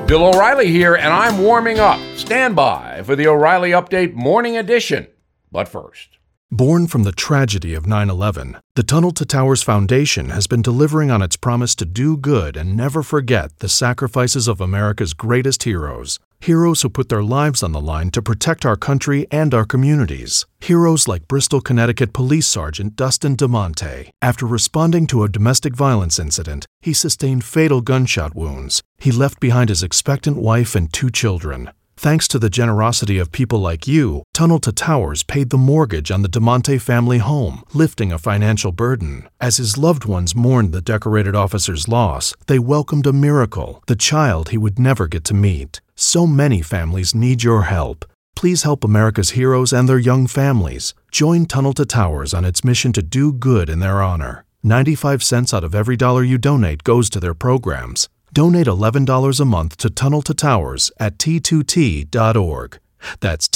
Bill O'Reilly here, and I'm warming up. Stand by for the O'Reilly Update Morning Edition. But first. Born from the tragedy of 9/11, the Tunnel to Towers Foundation has been delivering on its promise to do good and never forget the sacrifices of America's greatest heroes. Heroes who put their lives on the line to protect our country and our communities. Heroes like Bristol, Connecticut Police Sergeant Dustin DeMonte. After responding to a domestic violence incident, he sustained fatal gunshot wounds. He left behind his expectant wife and 2 children. Thanks to the generosity of people like you, Tunnel to Towers paid the mortgage on the DeMonte family home, lifting a financial burden. As his loved ones mourned the decorated officer's loss, they welcomed a miracle, the child he would never get to meet. So many families need your help. Please help America's heroes and their young families. Join Tunnel to Towers on its mission to do good in their honor. 95 cents out of every dollar you donate goes to their programs. Donate $11 a month to Tunnel to Towers at T2T.org. That's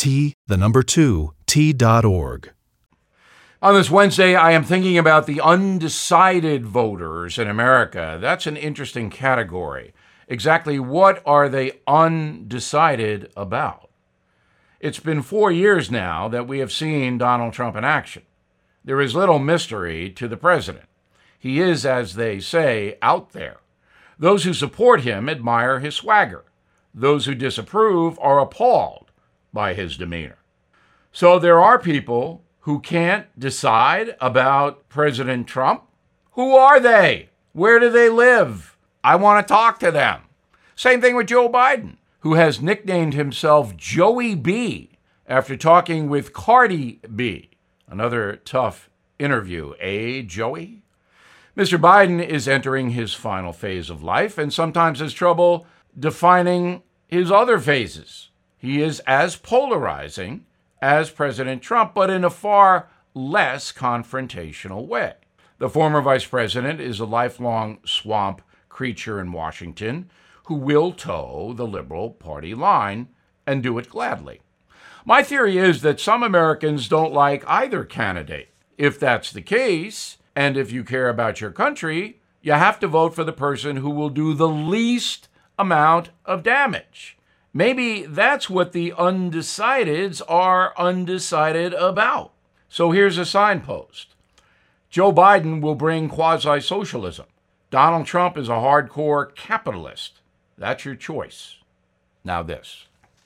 T2T.org. On this Wednesday, I am thinking about the undecided voters in America. That's an interesting category. Exactly what are they undecided about? It's been 4 years now that we have seen Donald Trump in action. There is little mystery to the president. He is, as they say, out there. Those who support him admire his swagger. Those who disapprove are appalled by his demeanor. So there are people who can't decide about President Trump. Who are they? Where do they live? I want to talk to them. Same thing with Joe Biden, who has nicknamed himself Joey B after talking with Cardi B. Another tough interview, eh, Joey? Mr. Biden is entering his final phase of life and sometimes has trouble defining his other phases. He is as polarizing as President Trump, but in a far less confrontational way. The former vice president is a lifelong swamp creature in Washington who will toe the Liberal Party line and do it gladly. My theory is that some Americans don't like either candidate. If that's the case, and if you care about your country, you have to vote for the person who will do the least amount of damage. Maybe that's what the undecideds are undecided about. So here's a signpost. Joe Biden will bring quasi-socialism. Donald Trump is a hardcore capitalist. That's your choice. Now this.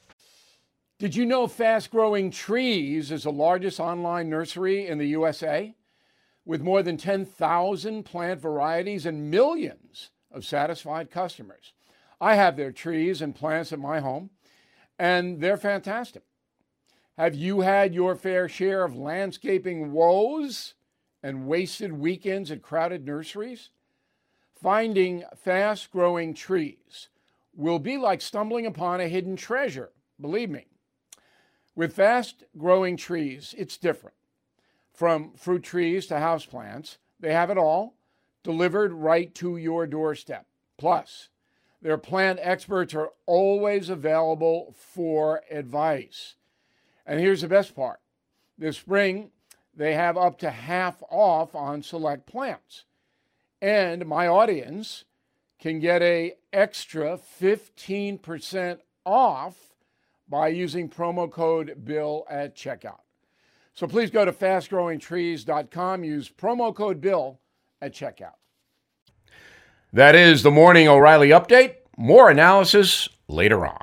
Did you know Fast Growing Trees is the largest online nursery in the USA? With more than 10,000 plant varieties and millions of satisfied customers. I have their trees and plants at my home, and they're fantastic. Have you had your fair share of landscaping woes and wasted weekends at crowded nurseries? Finding fast-growing trees will be like stumbling upon a hidden treasure, believe me. With fast-growing trees, it's different. From fruit trees to houseplants, they have it all delivered right to your doorstep. Plus, their plant experts are always available for advice. And here's the best part. This spring, they have up to half off on select plants. And my audience can get an extra 15% off by using promo code BILL at checkout. So please go to fastgrowingtrees.com. Use promo code BILL at checkout. That is the Morning O'Reilly Update. More analysis later on.